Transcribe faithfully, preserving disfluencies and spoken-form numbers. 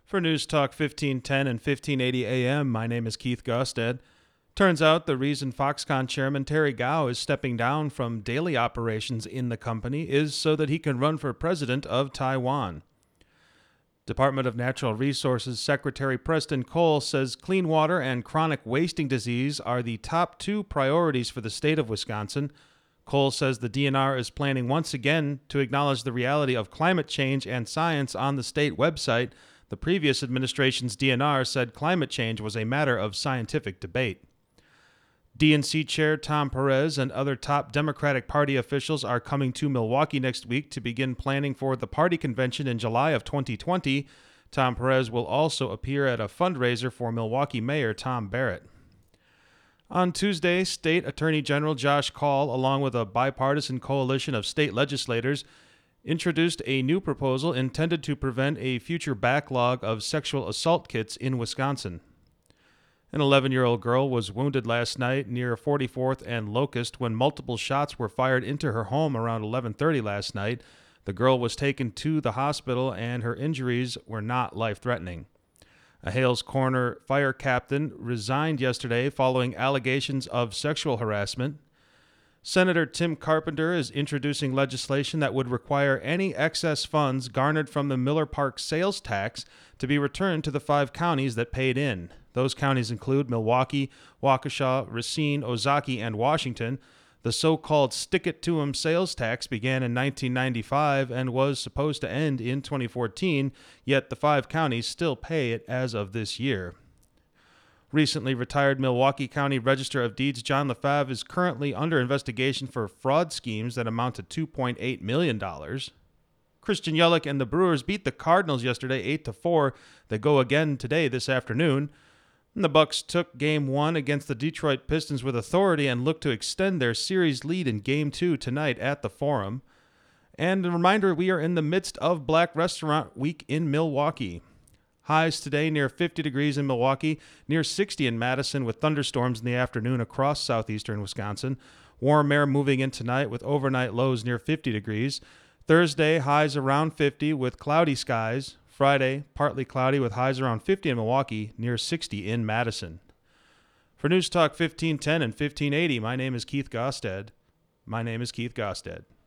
For News Talk fifteen ten and fifteen eighty A M, my name is Keith Gusted. Turns out the reason Foxconn chairman Terry Gou is stepping down from daily operations in the company is so that he can run for president of Taiwan. Department of Natural Resources Secretary Preston Cole says clean water and chronic wasting disease are the top two priorities for the state of Wisconsin. Cole says the D N R is planning once again to acknowledge the reality of climate change and science on the state website. The previous administration's D N R said climate change was a matter of scientific debate. D N C Chair Tom Perez and other top Democratic Party officials are coming to Milwaukee next week to begin planning for the party convention in July of twenty twenty. Tom Perez will also appear at a fundraiser for Milwaukee Mayor Tom Barrett. On Tuesday, State Attorney General Josh Kaul, along with a bipartisan coalition of state legislators, introduced a new proposal intended to prevent a future backlog of sexual assault kits in Wisconsin. An eleven-year-old girl was wounded last night near forty-fourth and Locust when multiple shots were fired into her home around eleven thirty last night. The girl was taken to the hospital and her injuries were not life-threatening. A Hales Corner fire captain resigned yesterday following allegations of sexual harassment. Senator Tim Carpenter is introducing legislation that would require any excess funds garnered from the Miller Park sales tax to be returned to the five counties that paid in. Those counties include Milwaukee, Waukesha, Racine, Ozaukee, and Washington. The so-called stick-it-to-'em sales tax began in nineteen ninety-five and was supposed to end in twenty fourteen, yet the five counties still pay it as of this year. Recently retired Milwaukee County Register of Deeds John Lefebvre is currently under investigation for fraud schemes that amount to two point eight million dollars. Christian Yelich and the Brewers beat the Cardinals yesterday eight to four. They go again today this afternoon. And the Bucks took Game one against the Detroit Pistons with authority and look to extend their series lead in Game two tonight at the Forum. And a reminder, we are in the midst of Black Restaurant Week in Milwaukee. Highs today near fifty degrees in Milwaukee, near sixty in Madison with thunderstorms in the afternoon across southeastern Wisconsin. Warm air moving in tonight with overnight lows near fifty degrees. Thursday, highs around fifty with cloudy skies. Friday, partly cloudy with highs around fifty in Milwaukee, near sixty in Madison. For News Talk fifteen ten and fifteen eighty, my name is Keith Gosted. My name is Keith Gosted.